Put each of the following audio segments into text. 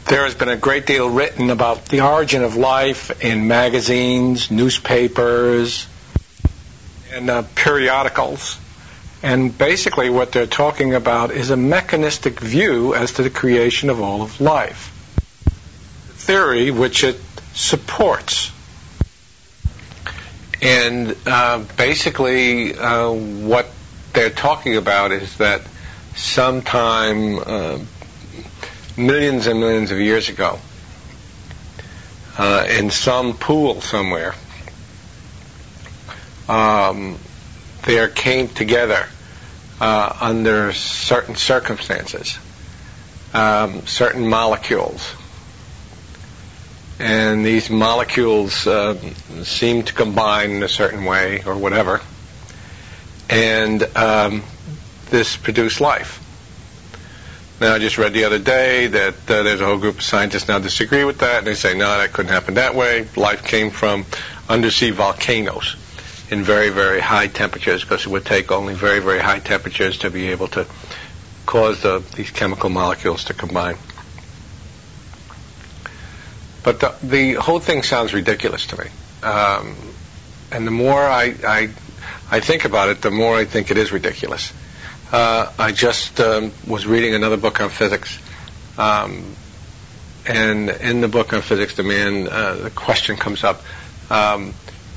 There has been a great deal written about the origin of life in magazines, newspapers, and periodicals. And basically what they're talking about is a mechanistic view as to the creation of all of life. The theory which it supports. And basically what they're talking about is that sometime millions and millions of years ago, in some pool somewhere, there came together under certain circumstances certain molecules, and these molecules seem to combine in a certain way or whatever, and this produced life. Now, I just read the other day that there's a whole group of scientists now disagree with that, and they say, no, that couldn't happen that way. Life came from undersea volcanoes in very, very high temperatures, because it would take only very, very high temperatures to be able to cause these chemical molecules to combine. But the whole thing sounds ridiculous to me. And the more I think about it, the more I think it is ridiculous. I just was reading another book on physics, and in the book on physics, the question comes up, how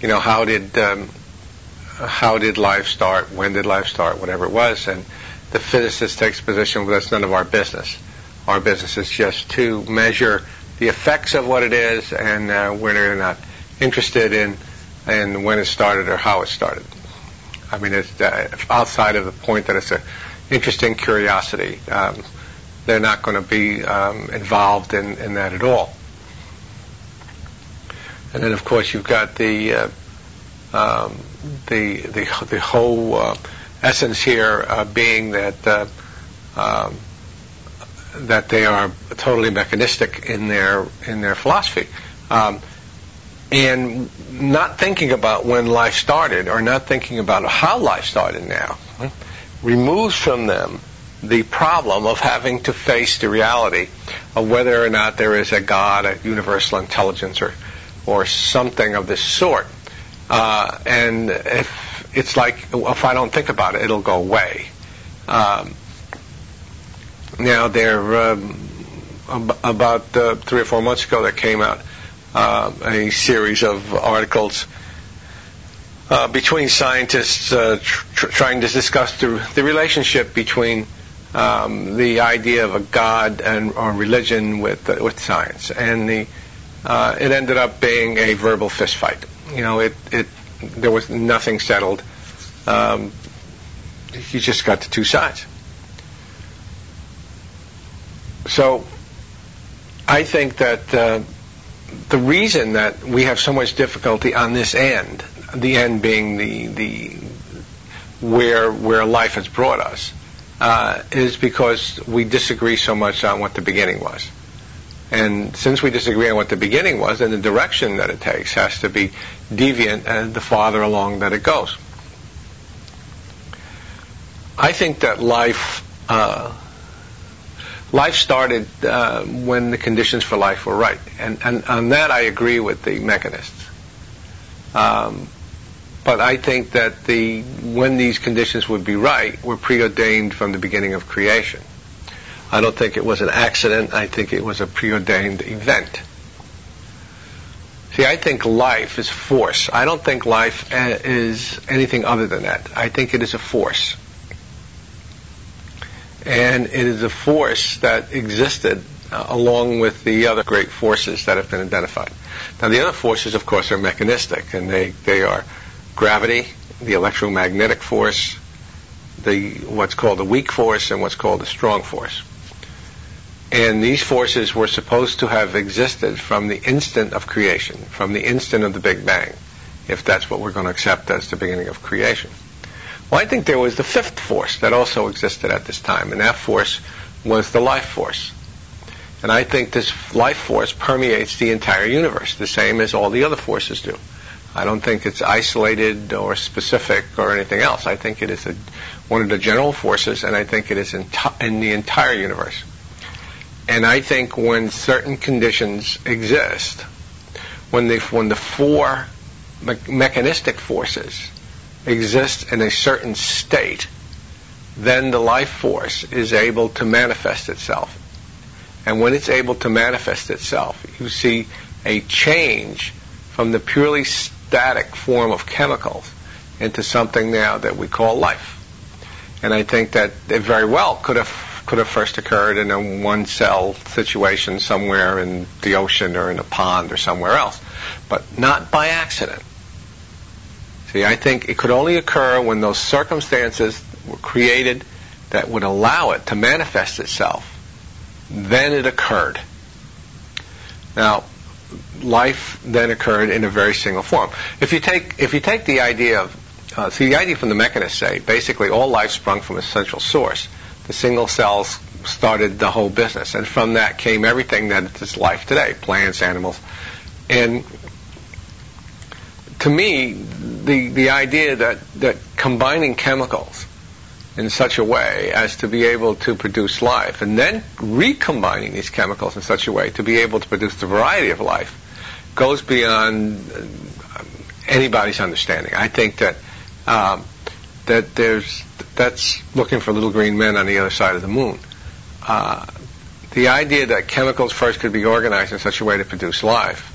did life start, when did life start, whatever it was, and the physicist takes a position, well, that's none of our business. Our business is just to measure the effects of what it is, and we're not interested in when it started or how it started. I mean, it's outside of the point that it's an interesting curiosity. They're not going to be involved in that at all. And then, of course, you've got the whole essence here being that that they are totally mechanistic in their philosophy. And not thinking about when life started, or not thinking about how life started now, removes from them the problem of having to face the reality of whether or not there is a God, a universal intelligence, or something of this sort. And if it's like, if I don't think about it, it'll go away. Now, there about 3 or 4 months ago, there came out a series of articles between scientists trying to discuss the relationship between the idea of a God or religion with science, and it ended up being a verbal fistfight. There was nothing settled. You just got the two sides. So I think that the reason that we have so much difficulty on this end, the end being the where life has brought us, is because we disagree so much on what the beginning was. And since we disagree on what the beginning was, then the direction that it takes has to be deviant, and the farther along that it goes. I think that life started when the conditions for life were right, and on that I agree with the mechanists. But I think that when these conditions would be right were preordained from the beginning of creation. I don't think it was an accident. I think it was a preordained event. See, I think life is force. I don't think life is anything other than that. I think it is a force. And it is a force that existed along with the other great forces that have been identified. Now, the other forces, of course, are mechanistic, and they are gravity, the electromagnetic force, what's called the weak force, and what's called the strong force. And these forces were supposed to have existed from the instant of creation, from the instant of the Big Bang, if that's what we're going to accept as the beginning of creation. Well, I think there was the fifth force that also existed at this time, and that force was the life force. And I think this life force permeates the entire universe, the same as all the other forces do. I don't think it's isolated or specific or anything else. I think it is one of the general forces, and I think it is in the entire universe. And I think when certain conditions exist, when the four mechanistic forces exist in a certain state, then the life force is able to manifest itself. And when it's able to manifest itself, you see a change from the purely static form of chemicals into something now that we call life. And I think that it very well could have first occurred in a one-cell situation somewhere in the ocean or in a pond or somewhere else, but not by accident. See, I think it could only occur when those circumstances were created that would allow it to manifest itself. Then it occurred. Now, life then occurred in a very single form. If you take the idea of the idea from the mechanists say basically all life sprung from a central source. The single cells started the whole business, and from that came everything that is life today, plants, animals. And to me, the idea that combining chemicals in such a way as to be able to produce life, and then recombining these chemicals in such a way to be able to produce the variety of life, goes beyond anybody's understanding. I think that that's looking for little green men on the other side of the moon. The idea that chemicals first could be organized in such a way to produce life,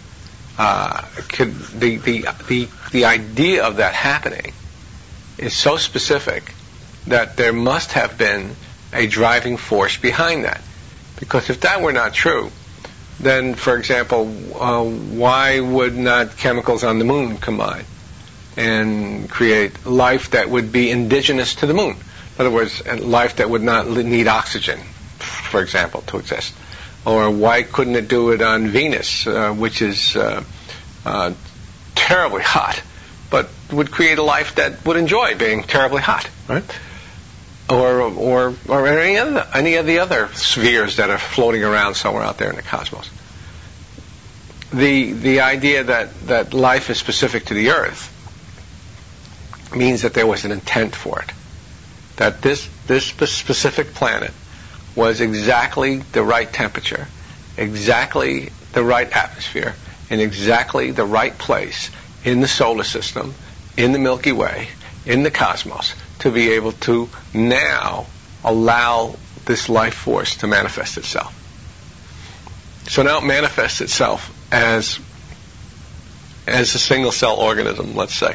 the idea of that happening is so specific that there must have been a driving force behind that. Because if that were not true, then, for example, why would not chemicals on the moon combine and create life that would be indigenous to the moon? In other words, life that would not need oxygen, for example, to exist. Or why couldn't it do it on Venus, which is terribly hot, but would create a life that would enjoy being terribly hot, right? Or any of the other spheres that are floating around somewhere out there in the cosmos. The idea that life is specific to the Earth means that there was an intent for it. That this specific planet was exactly the right temperature, exactly the right atmosphere, in exactly the right place in the solar system, in the Milky Way, in the cosmos, to be able to now allow this life force to manifest itself. So now it manifests itself as a single-cell organism, let's say.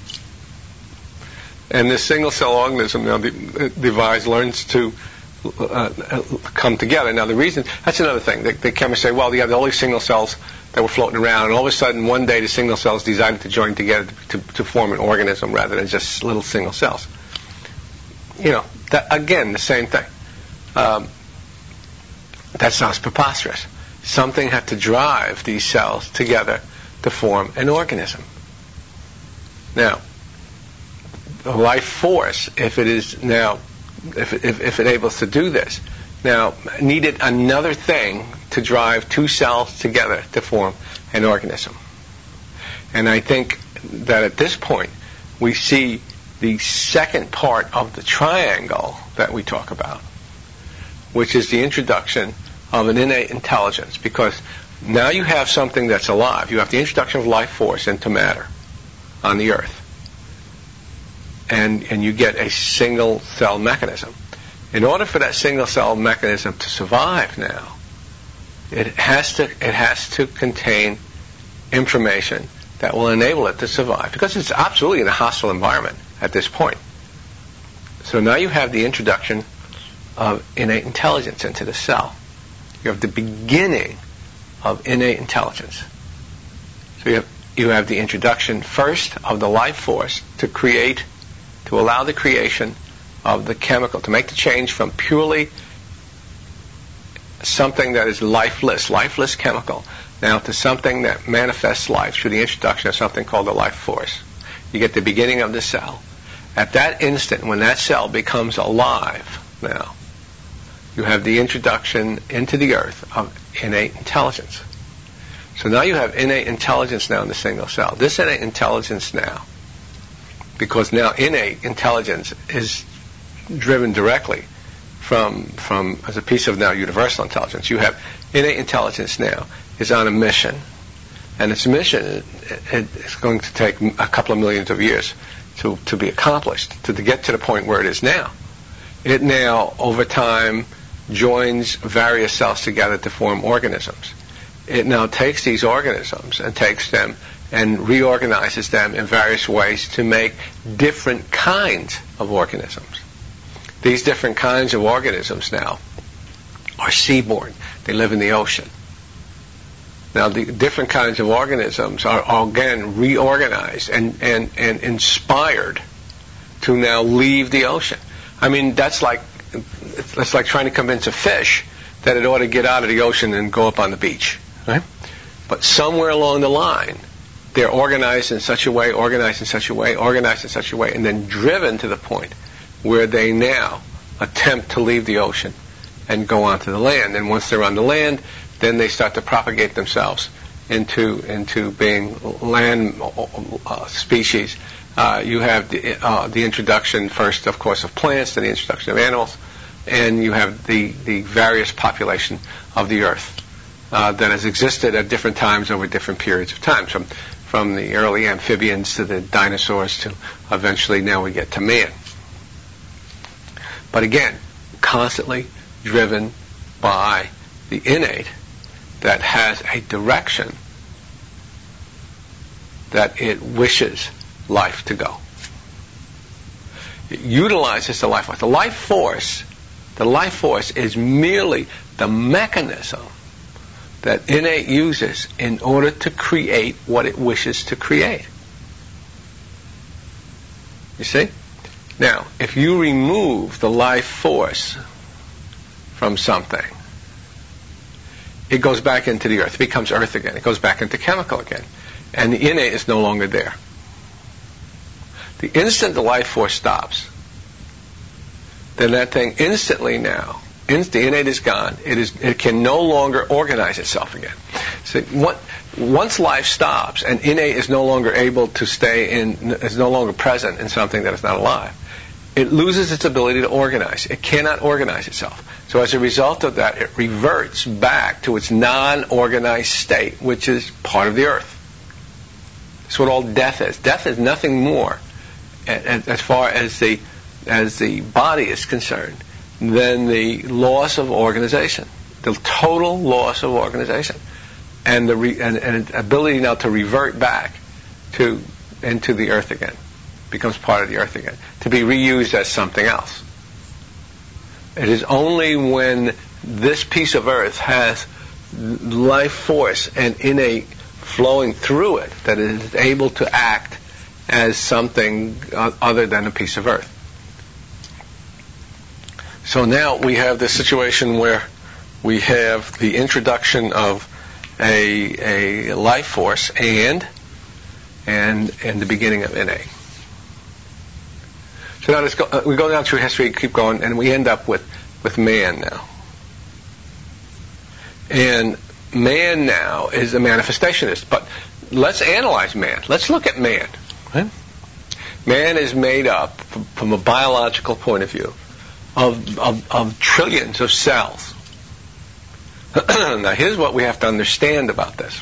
And this single-cell organism now learns to come together. Now the reason, that's another thing. The chemists say, well, the only single cells that were floating around, and all of a sudden one day the single cells decided to join together to form an organism rather than just little single cells. That, again, the same thing. That sounds preposterous. Something had to drive these cells together to form an organism. Now, the life force, if it is now, if it able to do this, now needed another thing to drive two cells together to form an organism. And I think that at this point we see the second part of the triangle that we talk about, which is the introduction of an innate intelligence, because now you have something that's alive. You have the introduction of life force into matter on the Earth. And you get a single cell mechanism. In order for that single cell mechanism to survive now, it has to contain information that will enable it to survive, because it's absolutely in a hostile environment at this point. So now you have the introduction of innate intelligence into the cell. You have the beginning of innate intelligence. So you have the introduction first of the life force to allow the creation of the chemical, to make the change from purely something that is lifeless chemical, now to something that manifests life through the introduction of something called the life force. You get the beginning of the cell. At that instant, when that cell becomes alive now, you have the introduction into the Earth of innate intelligence. So now you have innate intelligence now in the single cell. This innate intelligence now, because now innate intelligence is driven directly as a piece of now universal intelligence. You have innate intelligence now is on a mission, and its mission is going to take a couple of millions of years to be accomplished, to get to the point where it is now. It now, over time, joins various cells together to form organisms. It now takes these organisms and takes them and reorganizes them in various ways to make different kinds of organisms. These different kinds of organisms now are seaborne. They live in the ocean. Now, the different kinds of organisms are again reorganized and inspired to now leave the ocean. I mean, that's like trying to convince a fish that it ought to get out of the ocean and go up on the beach, right? But somewhere along the line, they're organized in such a way, and then driven to the point where they now attempt to leave the ocean and go onto the land. And once they're on the land, then they start to propagate themselves into being land species. You have the introduction first, of course, of plants, then the introduction of animals, and you have the various population of the earth that has existed at different times over different periods of time, from the early amphibians to the dinosaurs to eventually now we get to man. But again, constantly driven by the innate that has a direction that it wishes life to go. It utilizes the life force. The life force is merely the mechanism that innate uses in order to create what it wishes to create. You see? Now, if you remove the life force from something, it goes back into the earth. It becomes earth again. It goes back into chemical again. And the innate is no longer there. The instant the life force stops, then that thing instantly now, the innate is gone. It can no longer organize itself again. So once life stops and innate is no longer able to is no longer present in something that is not alive, it loses its ability to organize. It cannot organize itself. So as a result of that, it reverts back to its non-organized state, which is part of the earth. That's what all death is. Death is nothing more, as far as the body is concerned, than the loss of organization, the total loss of organization, and the ability now to revert back into the earth again, becomes part of the earth again, to be reused as something else. It is only when this piece of earth has life force and innate flowing through it that it is able to act as something other than a piece of earth. So now we have this situation where we have the introduction of a life force and the beginning of innate. So now we go down through history, keep going, and we end up with man now. And man now is a manifestationist. But let's analyze man. Let's look at man. Right? Man is made up, from a biological point of view, of trillions of cells. Now here's what we have to understand about this.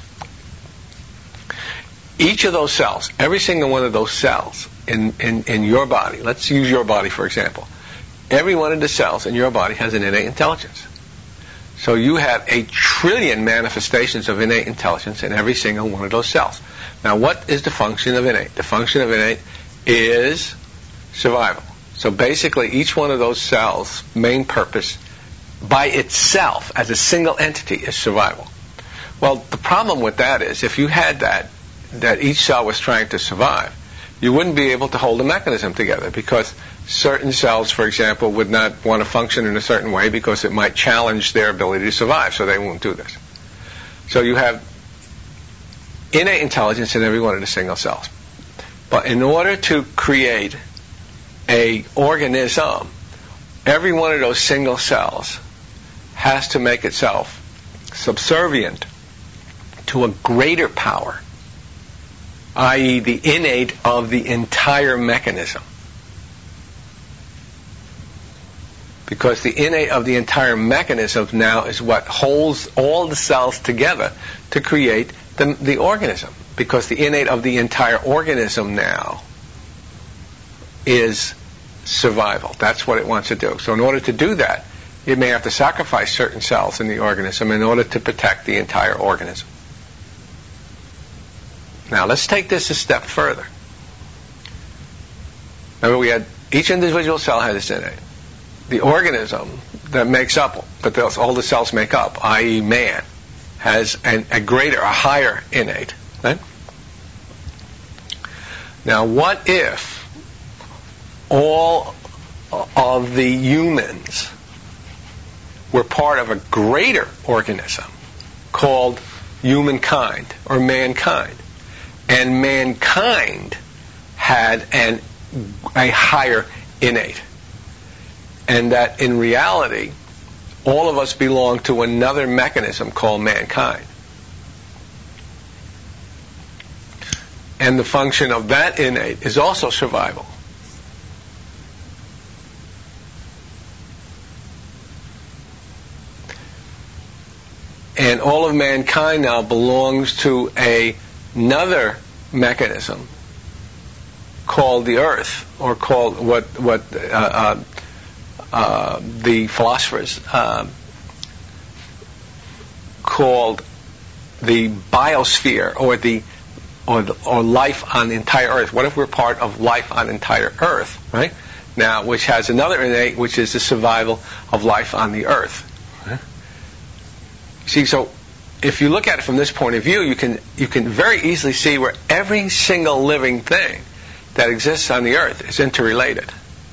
Each of those cells, every single one of those cells in your body, let's use your body for example, every one of the cells in your body has an innate intelligence. So you have 1 trillion manifestations of innate intelligence in every single one of those cells. Now what is the function of innate? The function of innate is survival. So basically each one of those cells' main purpose by itself as a single entity is survival. Well, the problem with that is if you had that each cell was trying to survive, you wouldn't be able to hold a mechanism together, because certain cells, for example, would not want to function in a certain way because it might challenge their ability to survive, so they won't do this. So you have innate intelligence in every one of the single cells. But in order to create an organism, every one of those single cells has to make itself subservient to a greater power, i.e. the innate of the entire mechanism. because the innate of the entire mechanism now is what holds all the cells together to create the organism. Because the innate of the entire organism now is survival. That's what it wants to do. So in order to do that, it may have to sacrifice certain cells in the organism in order to protect the entire organism. Now let's take this a step further. Remember, we had each individual cell had its innate. The organism that makes up, that all the cells make up, i.e. man, has a greater, a higher innate. Right? Now, what if all of the humans were part of a greater organism called humankind or mankind, and mankind had a higher innate, and that in reality all of us belong to another mechanism called mankind, and the function of that innate is also survival. And all of mankind now belongs to another mechanism called the earth, or called what the philosophers called the biosphere, or life on the entire earth. What if we're part of life on the entire earth, right? Now, which has another innate, which is the survival of life on the earth. See, so if you look at it from this point of view, you can very easily see where every single living thing that exists on the earth is interrelated,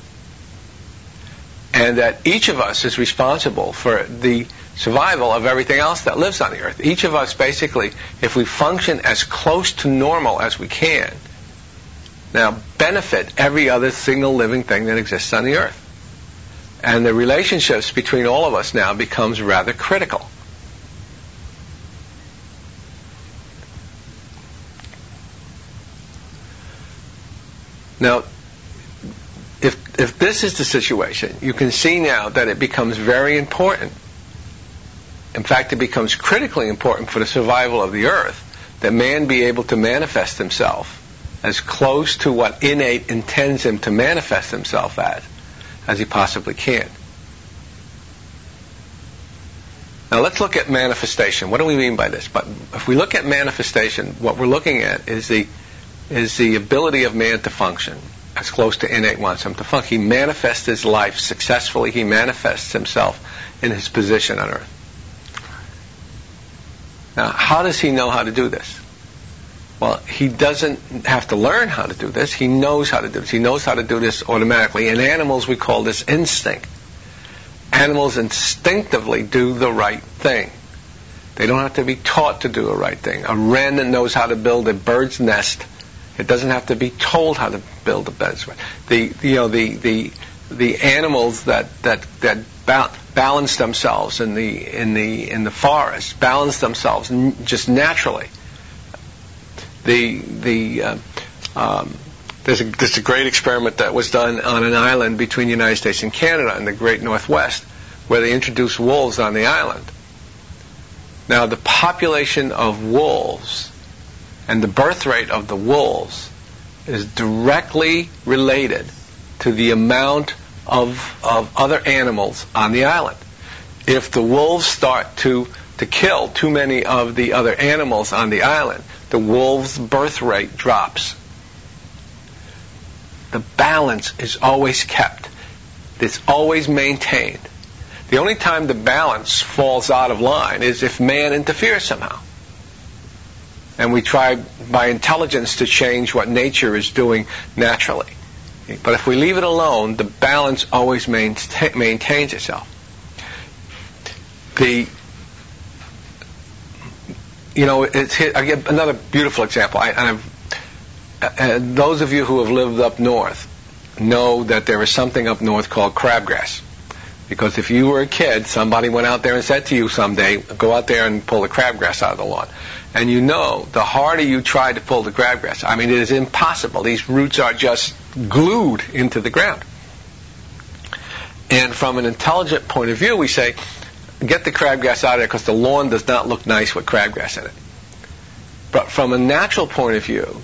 and that each of us is responsible for the survival of everything else that lives on the earth. Each of us, basically, if we function as close to normal as we can, now benefit every other single living thing that exists on the earth. And the relationships between all of us now becomes rather critical. Now, if this is the situation, you can see now that it becomes very important. In fact, it becomes critically important for the survival of the earth that man be able to manifest himself as close to what innate intends him to manifest himself as he possibly can. Now let's look at manifestation. What do we mean by this? But if we look at manifestation, what we're looking at is the ability of man to function as close to innate wants him to function. He manifests his life successfully. He manifests himself in his position on earth. Now, how does he know how to do this? Well, he doesn't have to learn how to do this. He knows how to do this. He knows how to do this automatically. In animals, we call this instinct. Animals instinctively do the right thing. They don't have to be taught to do the right thing. A wren knows how to build a bird's nest. It doesn't have to be told how to build a bird's nest. The animals that balance themselves in the forest balance themselves just naturally. There's a great experiment that was done on an island between the United States and Canada in the Great Northwest, where they introduced wolves on the island. Now, the population of wolves and the birth rate of the wolves is directly related to the amount of other animals on the island. If the wolves start to kill too many of the other animals on the island, the wolves' birth rate drops. The balance is always kept. It's always maintained. The only time the balance falls out of line is if man interferes somehow. And we try by intelligence to change what nature is doing naturally. But if we leave it alone, the balance always maintains itself. I'll give another beautiful example. Those of you who have lived up north know that there is something up north called crabgrass. Because if you were a kid, somebody went out there and said to you someday, go out there and pull the crabgrass out of the lawn. And you know, the harder you try to pull the crabgrass, it is impossible. These roots are just glued into the ground. And from an intelligent point of view, we say, get the crabgrass out of there because the lawn does not look nice with crabgrass in it. But from a natural point of view,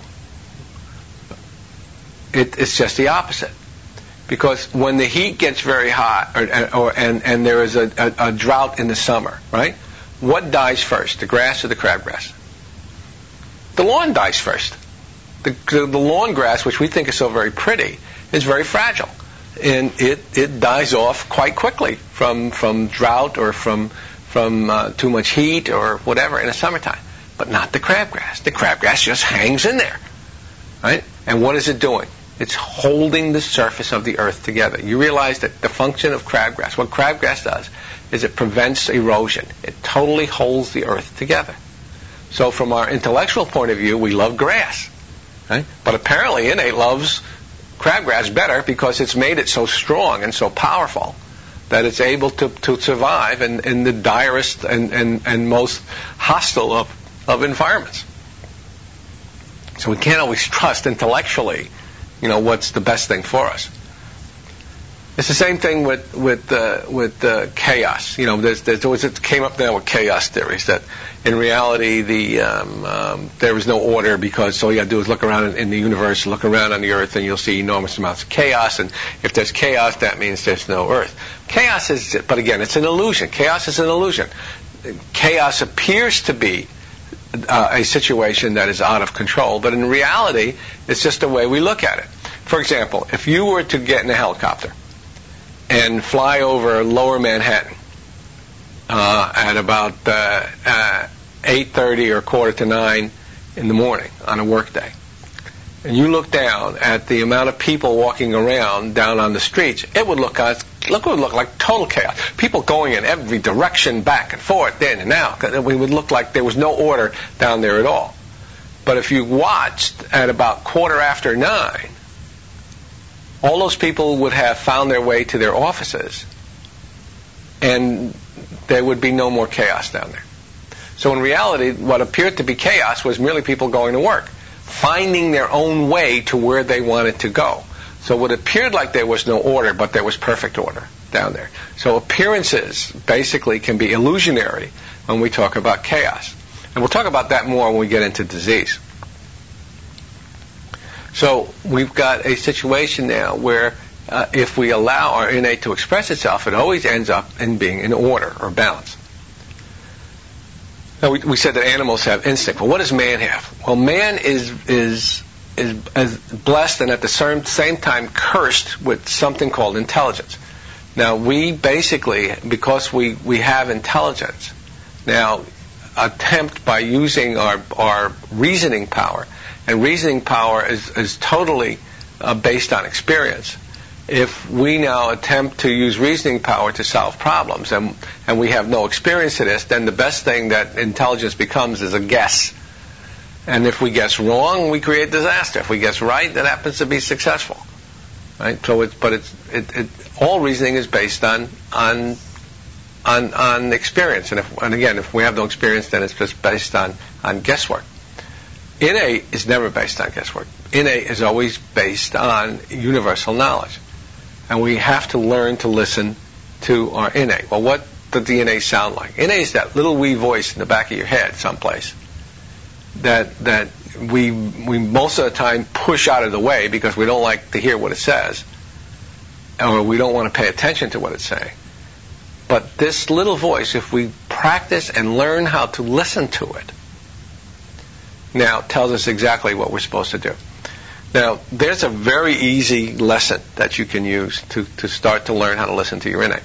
it's just the opposite. Because when the heat gets very hot, and there is a drought in the summer, right? What dies first, the grass or the crabgrass? The lawn dies first. The lawn grass, which we think is so very pretty, is very fragile. And it dies off quite quickly from drought or from too much heat or whatever in the summertime. But not the crabgrass. The crabgrass just hangs in there, right? And what is it doing? It's holding the surface of the earth together. You realize that the function of crabgrass, what crabgrass does, is it prevents erosion. It totally holds the earth together. So from our intellectual point of view, we love grass, right? But apparently innate loves crabgrass better because it's made it so strong and so powerful that it's able to survive in the direst and most hostile of environments. So we can't always trust intellectually, what's the best thing for us. It's the same thing with chaos. There's always, it came up now with chaos theories that in reality there is no order because all you got to do is look around in the universe, look around on the earth, and you'll see enormous amounts of chaos. And if there's chaos, that means there's no earth. Chaos is, but again, it's an illusion. Chaos is an illusion. Chaos appears to be a situation that is out of control, but in reality, it's just the way we look at it. For example, if you were to get in a helicopter and fly over lower Manhattan at about 8:30 or 8:45 in the morning on a work day, and you look down at the amount of people walking around down on the streets, it would look like total chaos. People going in every direction, back and forth, in and out. It would look like there was no order down there at all. But if you watched at about 9:15, all those people would have found their way to their offices, and there would be no more chaos down there. So in reality, what appeared to be chaos was merely people going to work, finding their own way to where they wanted to go. So what appeared like there was no order, but there was perfect order down there. So appearances basically can be illusionary when we talk about chaos. And we'll talk about that more when we get into disease. So we've got a situation now where if we allow our innate to express itself, it always ends up in being in order or balance. Now we said that animals have instinct. Well, what does man have? Well, man is blessed and at the same time cursed with something called intelligence. Now we basically, because we have intelligence, now attempt by using our reasoning power, and reasoning power is totally based on experience. If we now attempt to use reasoning power to solve problems and we have no experience to this, then the best thing that intelligence becomes is a guess. And if we guess wrong, we create disaster. If we guess right, that happens to be successful. Right? So all reasoning is based on experience. And again, if we have no experience, then it's just based on guesswork. Innate is never based on guesswork. Innate is always based on universal knowledge. And we have to learn to listen to our innate. Well, what does the innate sound like? Innate is that little wee voice in the back of your head someplace that we most of the time push out of the way because we don't like to hear what it says, or we don't want to pay attention to what it's saying. But this little voice, if we practice and learn how to listen to it, now tells us exactly what we're supposed to do. Now, there's a very easy lesson that you can use to start to learn how to listen to your innate.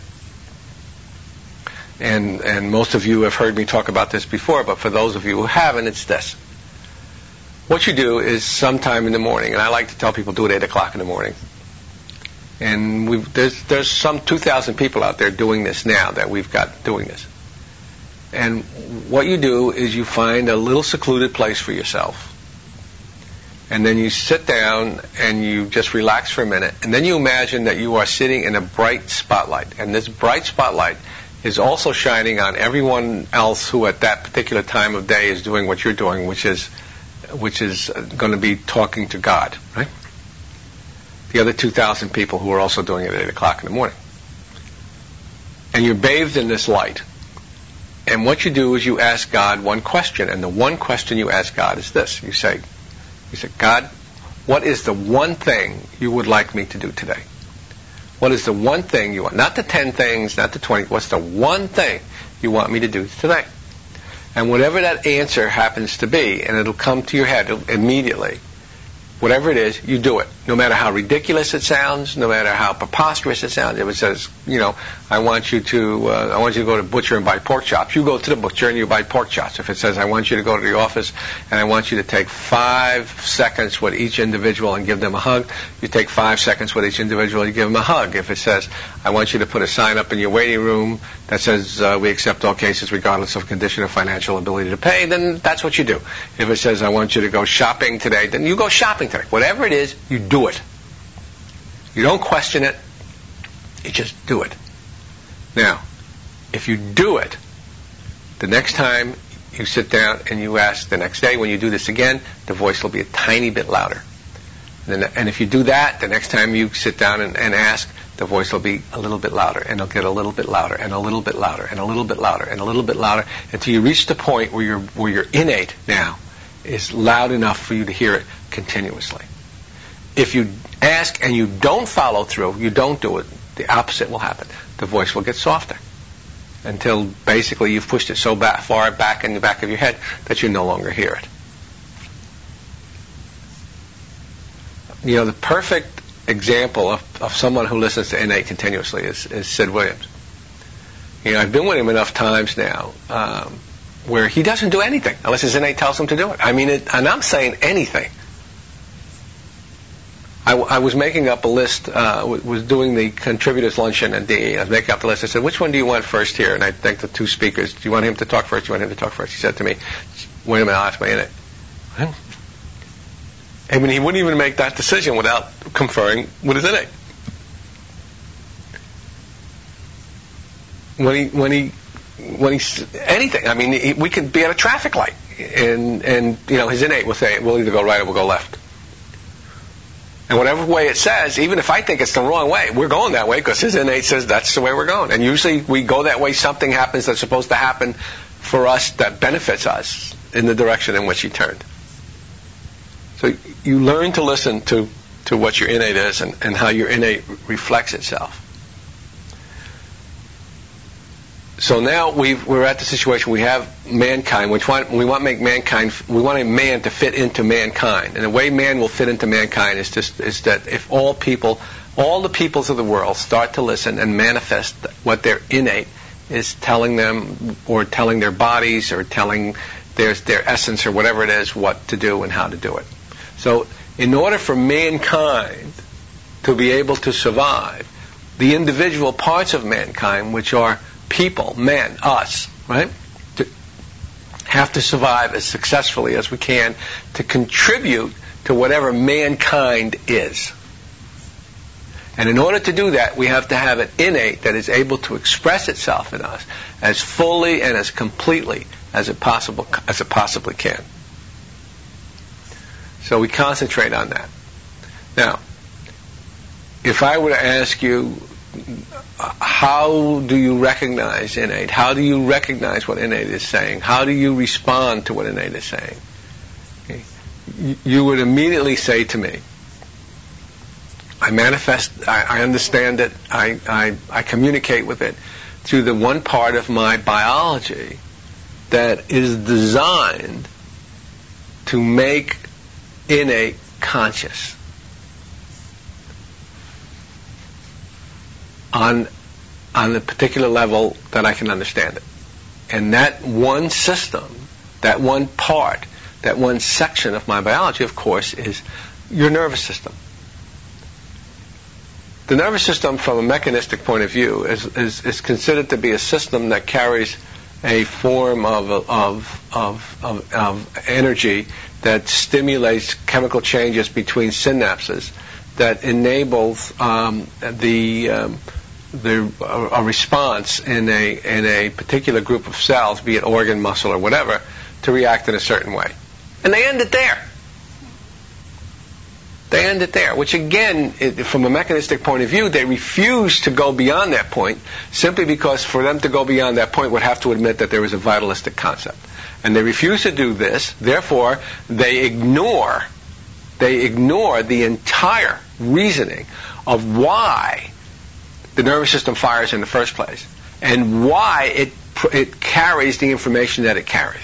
And most of you have heard me talk about this before, but for those of you who haven't, it's this. What you do is sometime in the morning, and I like to tell people do it 8 o'clock in the morning. And there's some 2,000 people out there doing this now that we've got doing this. And what you do is you find a little secluded place for yourself. And then you sit down and you just relax for a minute. And then you imagine that you are sitting in a bright spotlight. And this bright spotlight is also shining on everyone else who at that particular time of day is doing what you're doing, which is going to be talking to God, right? The other 2,000 people who are also doing it at 8 o'clock in the morning. and you're bathed in this light. And what you do is you ask God one question, and the one question you ask God is this. You say, God, what is the one thing you would like me to do today? What is the one thing you want? Not the 10 things, not the 20. What's the one thing you want me to do today? And whatever that answer happens to be, and it'll come to your head immediately, whatever it is, you do it. No matter how ridiculous it sounds, no matter how preposterous it sounds. If it says, I want you to go to the butcher and buy pork chops, you go to the butcher and you buy pork chops. If it says, I want you to go to the office and I want you to take 5 seconds with each individual and give them a hug, you take 5 seconds with each individual and you give them a hug. If it says, I want you to put a sign up in your waiting room that says, we accept all cases regardless of condition or financial ability to pay, then that's what you do. If it says, I want you to go shopping today, then you go shopping today. Whatever it is, you do it. You don't question it. You just do it. Now, if you do it, the next time you sit down and you ask, the next day when you do this again, the voice will be a tiny bit louder. And if you do that, the next time you sit down and ask, the voice will be a little bit louder, and it'll get a little bit louder, and a little bit louder, and a little bit louder, and a little bit louder, until you reach the point where your innate now is loud enough for you to hear it continuously. If you ask and you don't follow through, you don't do it, the opposite will happen. The voice will get softer until basically you've pushed it so far back in the back of your head that you no longer hear it. The perfect example of someone who listens to innate continuously is Sid Williams. I've been with him enough times now where he doesn't do anything unless his innate tells him to do it. And I'm saying anything. I was making up a list, was doing the contributors luncheon at DE. I was making up the list. I said, which one do you want first here? And I thanked the 2 speakers. Do you want him to talk first? Do you want him to talk first? He said to me, wait a minute, I'll ask my innate. He wouldn't even make that decision without conferring with his innate. When he anything. We could be at a traffic light, and his innate will say, we'll either go right or we'll go left. And whatever way it says, even if I think it's the wrong way, we're going that way because his innate says that's the way we're going. And usually we go that way, something happens that's supposed to happen for us that benefits us in the direction in which he turned. So you learn to listen to what your innate is and how your innate reflects itself. So now we're at the situation we have mankind. We want a man to fit into mankind, and the way man will fit into mankind is that if all the peoples of the world start to listen and manifest what their innate is telling them, or telling their bodies, or telling their essence, or whatever it is, what to do and how to do it. So, in order for mankind to be able to survive, the individual parts of mankind, which are people, men, us, right, have to survive as successfully as we can to contribute to whatever mankind is. And in order to do that, we have to have an innate that is able to express itself in us as fully and as completely as it possibly can. So we concentrate on that. Now, if I were to ask you, how do you recognize innate? How do you recognize what innate is saying? How do you respond to what innate is saying? Okay. You would immediately say to me, I understand it, I communicate with it through the one part of my biology that is designed to make innate conscious on the particular level that I can understand it. And that one system, that one part, that one section of my biology, of course, is your nervous system. The nervous system, from a mechanistic point of view, is considered to be a system that carries a form of energy that stimulates chemical changes between synapses that enables a response in a particular group of cells, be it organ, muscle, or whatever, to react in a certain way. And they end it there. They end it there, which again, from a mechanistic point of view, they refuse to go beyond that point, simply because for them to go beyond that point would have to admit that there is a vitalistic concept. And they refuse to do this, therefore they ignore the entire reasoning of why the nervous system fires in the first place, and why it carries the information that it carries.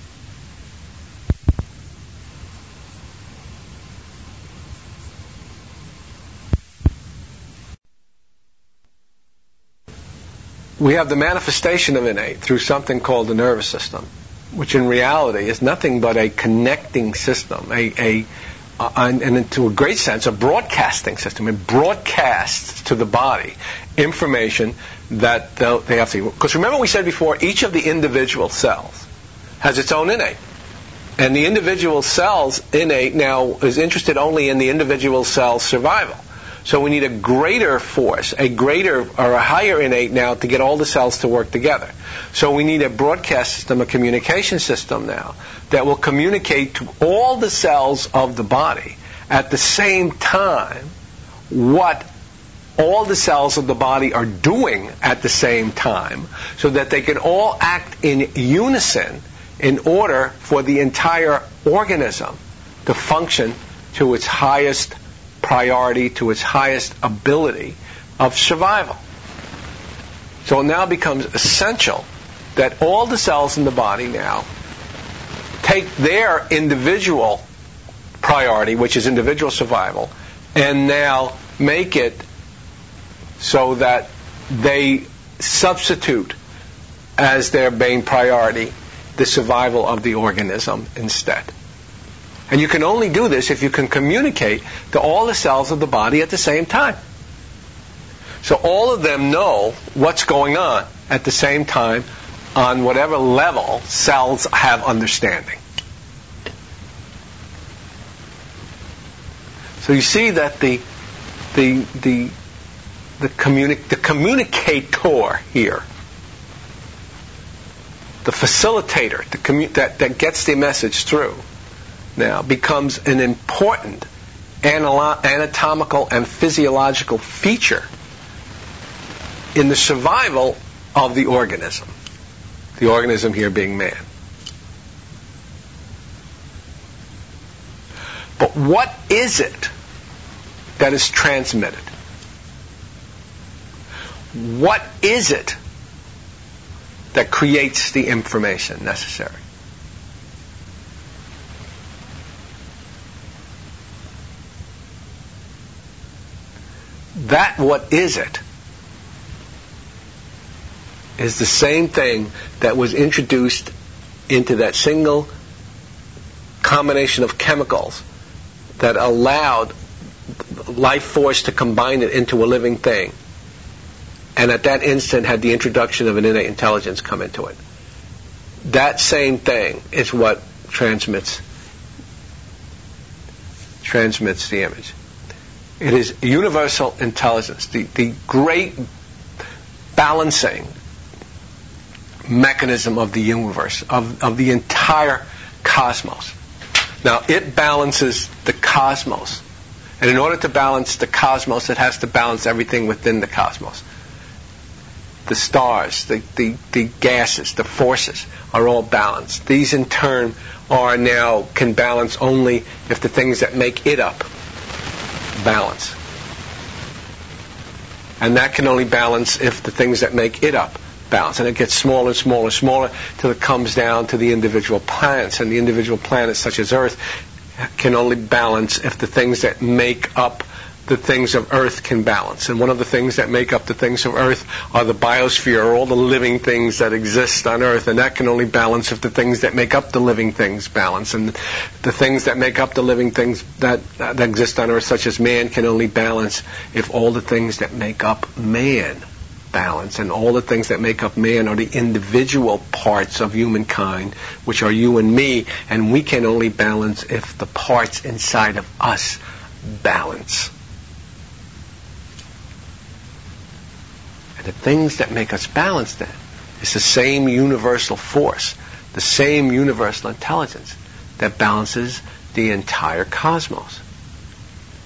We have the manifestation of innate through something called the nervous system, which in reality is nothing but a connecting system, and to a great sense, a broadcasting system. It broadcasts to the body information that they have to. Because remember we said before, each of the individual cells has its own innate. And the individual cell's innate now is interested only in the individual cell's survival. So we need a greater force, a greater or a higher innate now to get all the cells to work together. So we need a broadcast system, a communication system now, that will communicate to all the cells of the body at the same time what all the cells of the body are doing at the same time, so that they can all act in unison in order for the entire organism to function to its highest priority, to its highest ability of survival. So it now becomes essential that all the cells in the body now take their individual priority, which is individual survival, and now make it so that they substitute as their main priority the survival of the organism instead. And you can only do this if you can communicate to all the cells of the body at the same time. So all of them know what's going on at the same time on whatever level cells have understanding. So you see that the communicator here, the facilitator that gets the message through, now becomes an important anatomical and physiological feature in the survival of the organism here being man. But what is it that is transmitted? What is it that creates the information necessary? That what is it is the same thing that was introduced into that single combination of chemicals that allowed life force to combine it into a living thing, and at that instant had the introduction of an innate intelligence come into it. That same thing is what transmits the image. It is universal intelligence, the great balancing mechanism of the universe, of the entire cosmos. Now, it balances the cosmos. And in order to balance the cosmos, it has to balance everything within the cosmos. The stars, the gases, the forces are all balanced. These in turn can balance only if the things that make it up balance. And that can only balance if the things that make it up balance. And it gets smaller and smaller and smaller till it comes down to the individual planets. And the individual planets, such as Earth, can only balance if the things that make up the things of Earth can balance. And one of the things that make up the things of Earth are the biosphere, or all the living things that exist on Earth. And that can only balance if the things that make up the living things balance. And the things that make up the living things that exist on Earth, such as man, can only balance if all the things that make up man balance. And all the things that make up man are the individual parts of humankind, which are you and me. And we can only balance if the parts inside of us balance. And the things that make us balance then is the same universal force, the same universal intelligence that balances the entire cosmos.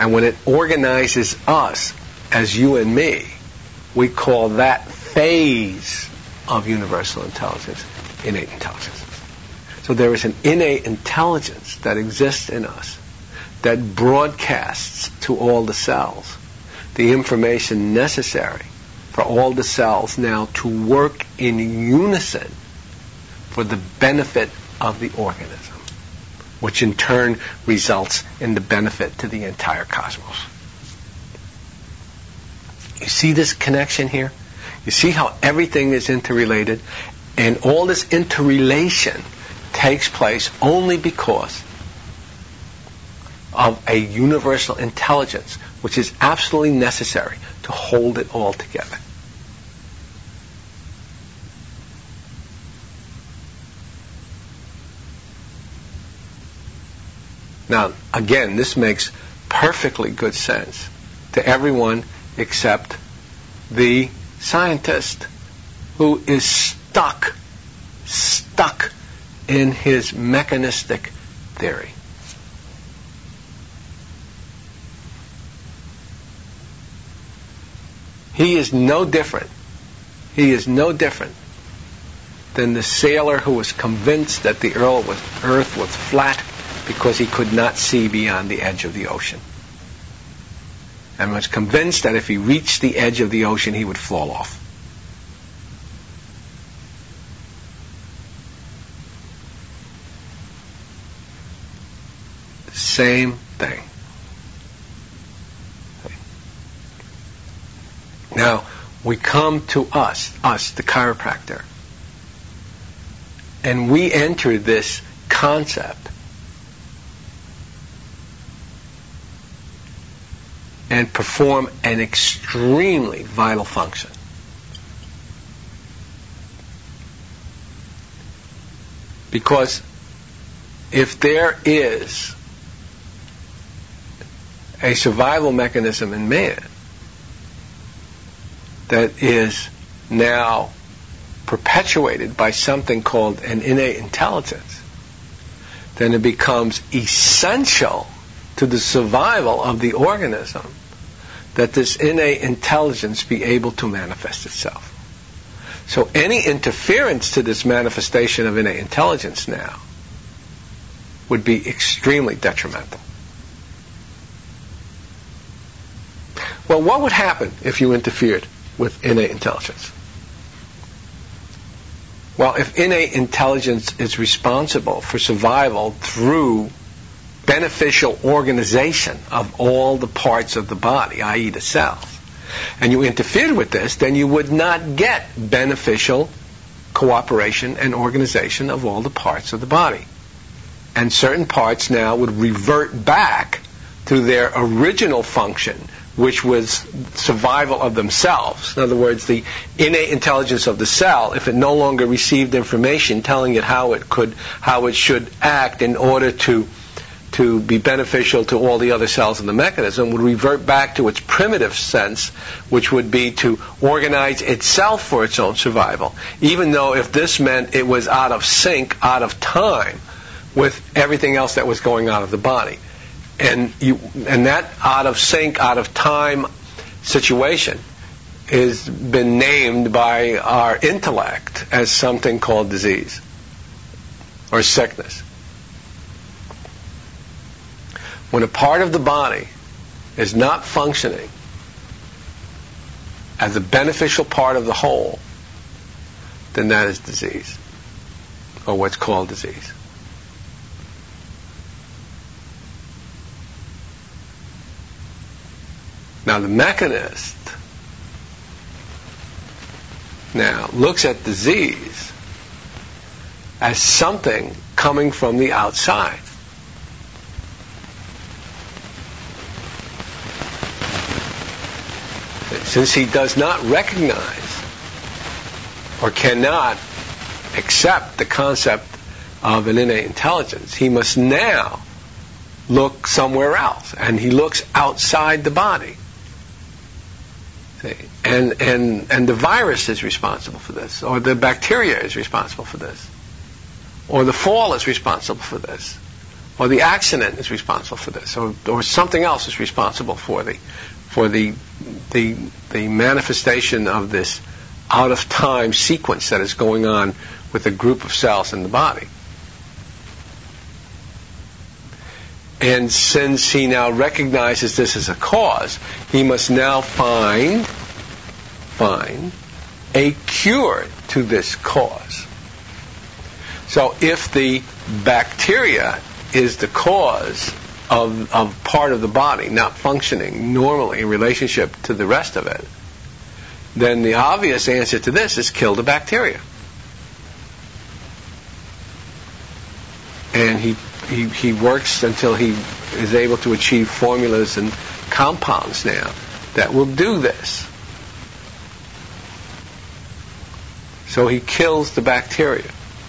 And when it organizes us as you and me, we call that phase of universal intelligence innate intelligence. So there is an innate intelligence that exists in us that broadcasts to all the cells the information necessary for all the cells now to work in unison for the benefit of the organism, which in turn results in the benefit to the entire cosmos. You see this connection here? You see how everything is interrelated? And all this interrelation takes place only because of a universal intelligence which is absolutely necessary to hold it all together. Now, again, this makes perfectly good sense to everyone except the scientist who is stuck in his mechanistic theory. He is no different than the sailor who was convinced that the earth was flat because he could not see beyond the edge of the ocean, and was convinced that if he reached the edge of the ocean he would fall off. Same thing. Now, we come to us, the chiropractor, and we enter this concept and perform an extremely vital function. Because if there is a survival mechanism in man that is now perpetuated by something called an innate intelligence, then it becomes essential to the survival of the organism that this innate intelligence be able to manifest itself. So any interference to this manifestation of innate intelligence now would be extremely detrimental. Well, what would happen if you interfered with innate intelligence? Well, if innate intelligence is responsible for survival through beneficial organization of all the parts of the body, i.e. the cells, and you interfered with this, then you would not get beneficial cooperation and organization of all the parts of the body. And certain parts now would revert back to their original function, which was survival of themselves. In other words, the innate intelligence of the cell, if it no longer received information telling it how it should act in order to be beneficial to all the other cells in the mechanism, would revert back to its primitive sense, which would be to organize itself for its own survival, even though if this meant it was out of sync, out of time with everything else that was going on of the body. And that out of sync, out of time situation has been named by our intellect as something called disease or sickness. When a part of the body is not functioning as a beneficial part of the whole, then that is disease, or what's called disease. Now the mechanist now looks at disease as something coming from the outside. Since he does not recognize or cannot accept the concept of an innate intelligence, he must now look somewhere else, and he looks outside the body. And the virus is responsible for this, or the bacteria is responsible for this, or the fall is responsible for this, or the accident is responsible for this, or something else is responsible for the manifestation of this out of time sequence that is going on with a group of cells in the body. And since he now recognizes this as a cause, he must now find a cure to this cause. So if the bacteria is the cause of part of the body not functioning normally in relationship to the rest of it, then the obvious answer to this is kill the bacteria. And he works until he is able to achieve formulas and compounds now that will do this. So he kills the bacteria.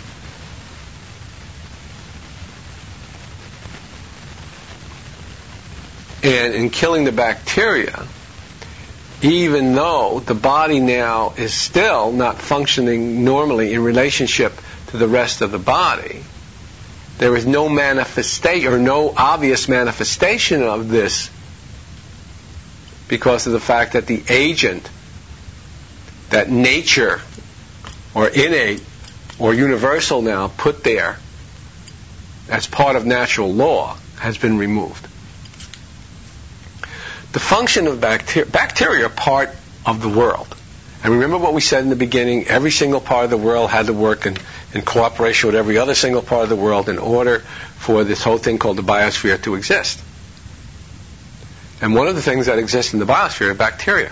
And in killing the bacteria, even though the body now is still not functioning normally in relationship to the rest of the body, there is no manifestation or no obvious manifestation of this because of the fact that the agent that nature or innate or universal now put there as part of natural law has been removed. The function of bacteria are part of the world. And remember what we said in the beginning, every single part of the world had to work in cooperation with every other single part of the world in order for this whole thing called the biosphere to exist. And one of the things that exists in the biosphere are bacteria.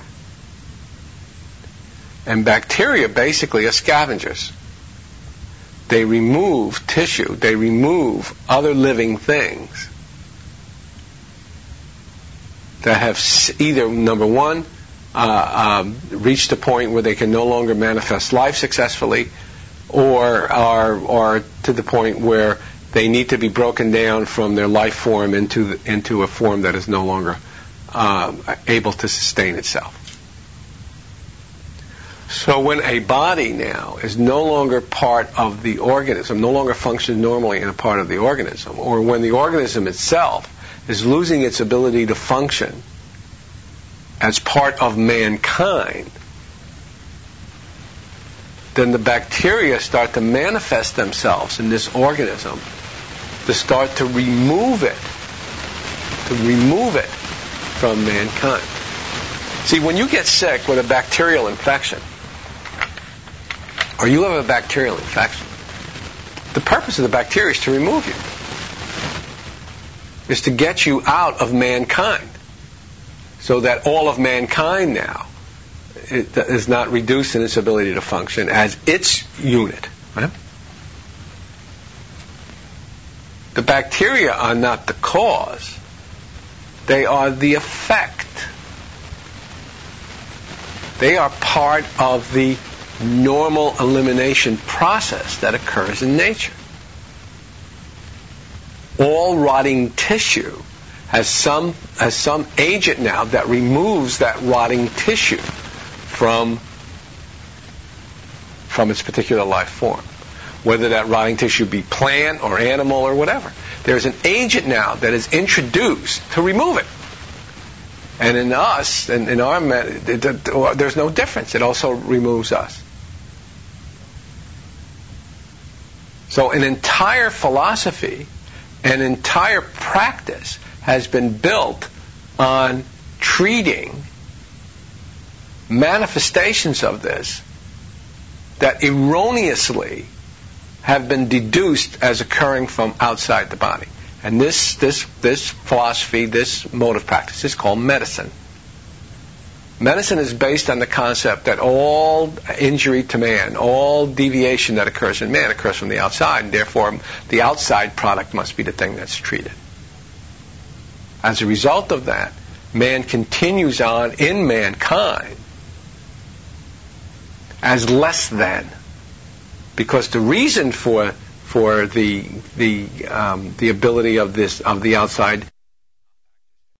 And bacteria basically are scavengers. They remove tissue, they remove other living things that have either, number one, reached a point where they can no longer manifest life successfully, or are to the point where they need to be broken down from their life form into a form that is no longer able to sustain itself. So when a body now is no longer part of the organism, no longer functions normally in a part of the organism, or when the organism itself is losing its ability to function as part of mankind, then the bacteria start to manifest themselves in this organism to start to remove it from mankind. See, when you get sick with a bacterial infection, or you have a bacterial infection, the purpose of the bacteria is to remove you. Is to get you out of mankind, so that all of mankind now is not reduced in its ability to function as its unit. Right? The bacteria are not the cause. They are the effect. They are part of the normal elimination process that occurs in nature. All rotting tissue has some agent now that removes that rotting tissue from its particular life form. Whether that rotting tissue be plant or animal or whatever. There's an agent now that is introduced to remove it. And in us, in our there's no difference. It also removes us. So an entire philosophy, an entire practice has been built on treating manifestations of this that erroneously have been deduced as occurring from outside the body. And this philosophy, this mode of practice is called medicine. Medicine is based on the concept that all injury to man, all deviation that occurs in man occurs from the outside, and therefore the outside product must be the thing that's treated. As a result of that, man continues on in mankind as less than, because the reason for the ability of the outside